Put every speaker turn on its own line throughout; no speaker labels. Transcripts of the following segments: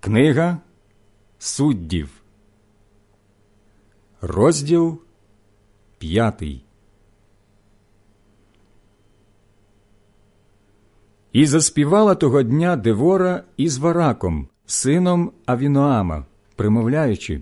Книга Суддів, розділ 5. І заспівала того дня Девора із Вараком, сином Авіноама, примовляючи: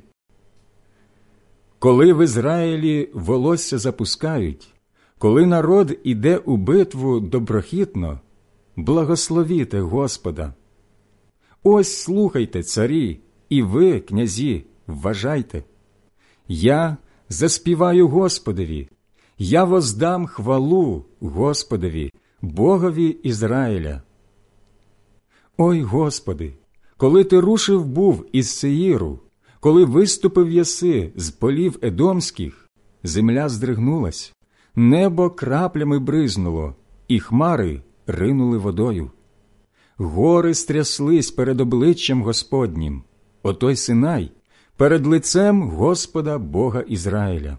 коли в Ізраїлі волосся запускають, коли народ іде у битву доброхітно, благословіте Господа. Ось слухайте, царі, і ви, князі, вважайте. Я заспіваю Господові, я воздам хвалу Господові, Богові Ізраїля. Ой, Господи, коли ти рушив був із Сеїру, коли виступив єси з полів Едомських, земля здригнулась, небо краплями бризнуло, і хмари ринули водою. Гори стряслись перед обличчям Господнім, отой Синай, перед лицем Господа Бога Ізраїля.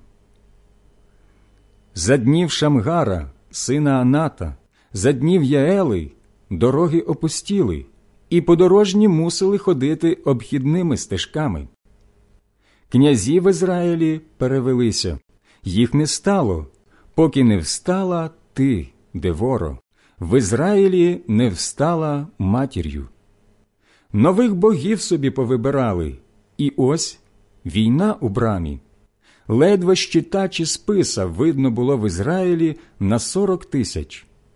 За днів Шамгара, сина Аната, за днів Яели, дороги опустіли, і подорожні мусили ходити обхідними стежками. Князі в Ізраїлі перевелися, їх не стало, поки не встала ти, Деворо, в Ізраїлі не встала матір'ю. Нових богів собі повибирали, і ось війна у брамі. Ледве щита чи списа видно було в Ізраїлі на 40 000.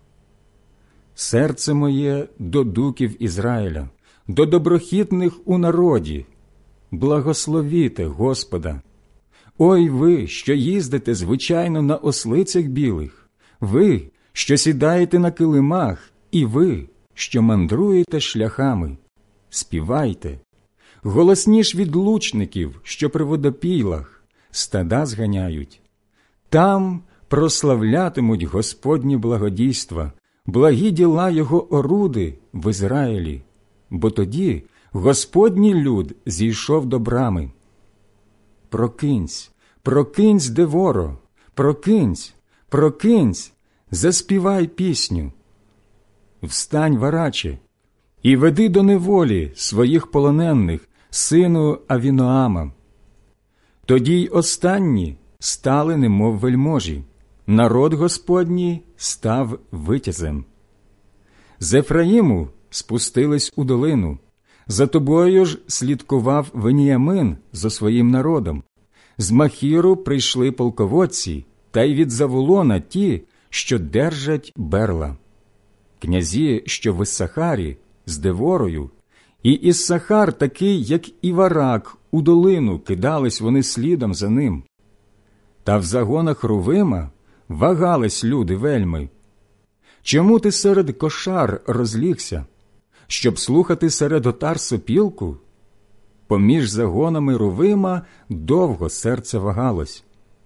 Серце моє до дуків Ізраїля, до доброхітних у народі. Благословіте Господа. Ой ви, що їздите звичайно на ослицях білих, ви, що сідаєте на килимах, і ви, що мандруєте шляхами. Співайте. Голосніш від лучників, що при водопійлах, стада зганяють. Там прославлятимуть Господні благодійства, благі діла Його оруди в Ізраїлі, бо тоді Господній люд зійшов до брами. Прокинься, прокинься, Деворо, прокинься, прокинься, заспівай пісню. Встань, Вараче, і веди до неволі своїх полонених, сину Авіноама. Тоді й останні стали немов вельможі, народ Господній став витязем. З Ефраїму спустились у долину, за тобою ж слідкував Веніямин зо своїм народом. З Махіру прийшли полководці, та й від Завулона ті, що держать берла. Князі, що в Іссахарі, з Деворою, і Іссахар такий, як і Варак, у долину кидались вони слідом за ним. Та в загонах Рувима вагались люди вельми. Чому ти серед кошар розлігся, щоб слухати серед отар сопілку? Поміж загонами Рувима довго серце вагалось.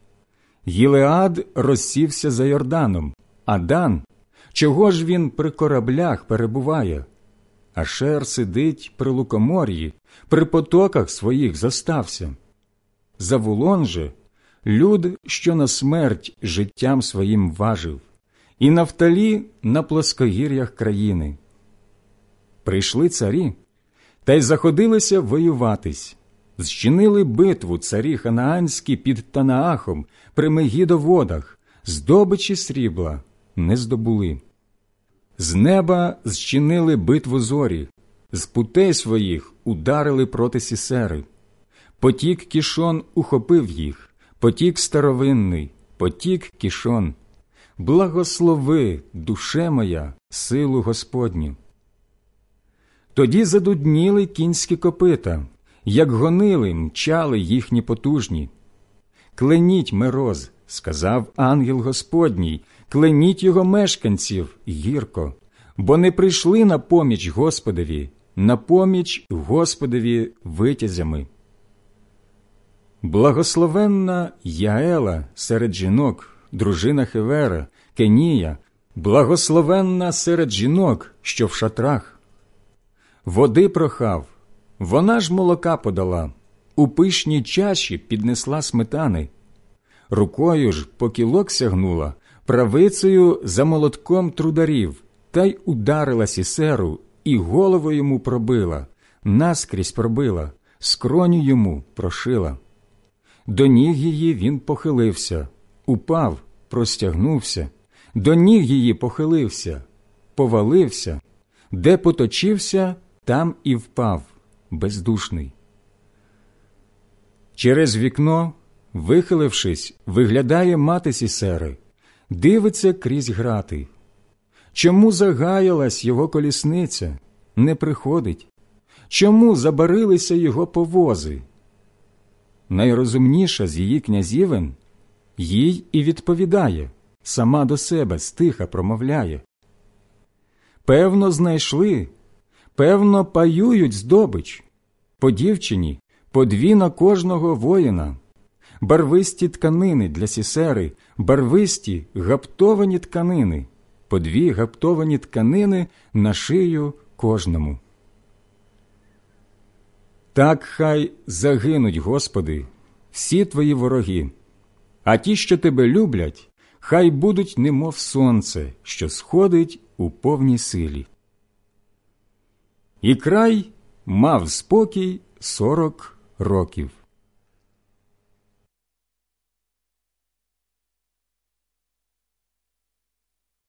Гілеад розсівся за Йорданом, а Дан, чого ж він при кораблях перебуває? Ашер сидить при лукомор'ї, при потоках своїх зостався. Завулон же – люд, що на смерть життям своїм важив, і Нафталі на плоскогір'ях країни. Прийшли царі, та й заходилися воюватись. Зчинили битву царі ханаанські під Танаахом при Мегідоводах, здобичі срібла не здобули. З неба зчинили битву зорі, з путей своїх ударили проти Сісери. Потік Кішон ухопив їх, потік старовинний, потік Кішон. Благослови, душе моя, силу Господню. Тоді задудніли кінські копита, як гонили, мчали їхні потужні. «Кленіть Мероз», – сказав ангел Господній, «кленіть його мешканців гірко, бо не прийшли на поміч Господові, на поміч Господові витязями». Благословенна Яела серед жінок, дружина Хевера, Кенія, благословенна серед жінок, що в шатрах. Води прохав, вона ж молока подала, у пишній чаші піднесла сметани. Рукою ж по кілок сягнула, правицею за молотком трударів, та й ударила Сісеру, і голову йому пробила, наскрізь пробила, скроню йому прошила. До ніг її він похилився, упав, простягнувся, до ніг її похилився, повалився, де поточився, там і впав, бездушний. Через вікно, вихилившись, виглядає мати Сісери, дивиться крізь грати. Чому загаялась його колісниця, не приходить? Чому забарилися його повози? Найрозумніша з її князівен їй і відповідає, сама до себе стиха промовляє. Певно, знайшли, певно, паюють здобич. По дівчині, по 2 на кожного воїна. Барвисті тканини для Сісери, барвисті гаптовані тканини, по 2 гаптовані тканини на шию кожному. Так хай загинуть, Господи, всі Твої вороги, а ті, що Тебе люблять, хай будуть немов сонце, що сходить у повній силі. І край мав спокій 40 років.